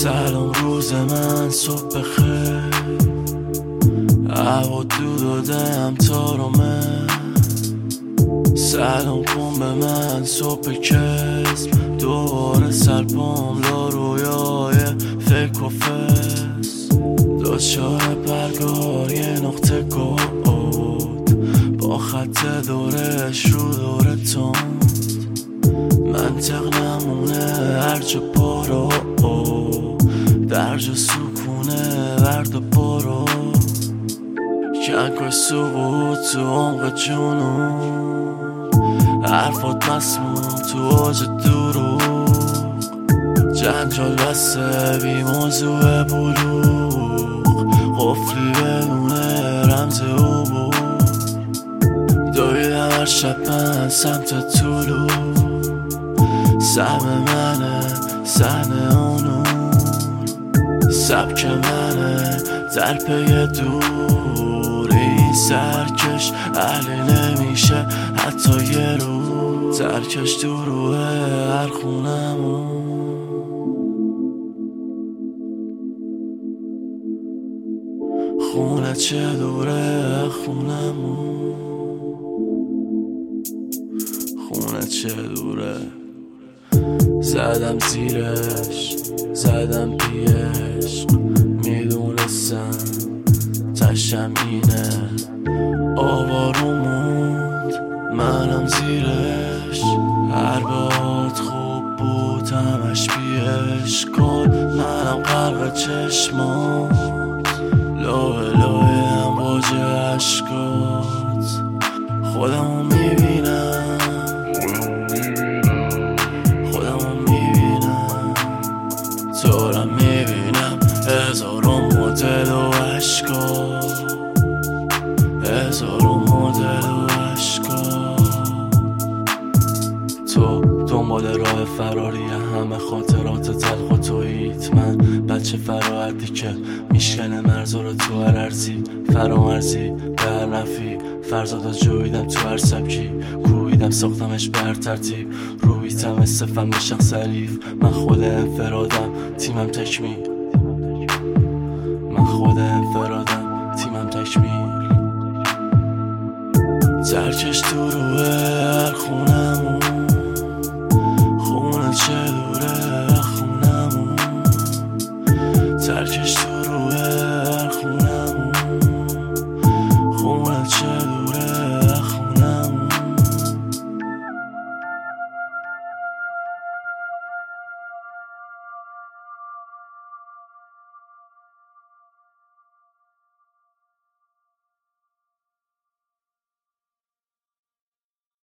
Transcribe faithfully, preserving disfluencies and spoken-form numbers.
سلام روز من صبح بخیر، هوا دود و دم تارمه. سلام کن به من صبح کسب، دوباره سرپام لا رویای فکر و فس. دچار پرگار یه نقطه گود، با خط دورش رو دور تند. منطق نمونه هرچه پارو، درجا سکونه ورد و برو. کنکای سقوط تو عمق جنون، حرفات مسموم تو اوج دروغ. جنجال بسته بی موضوع بلوغ، قفلی بدونه رمز عبور. دویدم هر شب من سمت طلوع، سهم منه صحنه اونور. سبک منه در پی دور، این سرکش علی نمیشه حتی یه رو. ترکش تو روه هر خونمون، خونه چه دوره خونمون، خونه چه دوره. زدم زیرش زدم پیش، میدونستم تشم اینه. آوارو موند منم زیرش، هر باد خوب بود همش بیش کن. منم غرق چشمات، لوه لوه امواج عشقات. خودمو میبینم خودمو میبینم تورم میبینم. هزارو مدل و عشقات، هزارو مدل و عشقات. تو دنبال راه فراری همه خاطرات تلخ و توییت. من بچه فراردی که میشکنه مرزا رو تو هر ارزی. فرامرزی به هر نفی، فرزادا جویدم تو هر سبکی. کویدم ساختمش به هر ترتیب، رویتم استفم به شخص حریف. من خود انفرادم تیمم تکمیل، من خود انفرادم تیمم تکمیل. ترکش تو روه هر خونه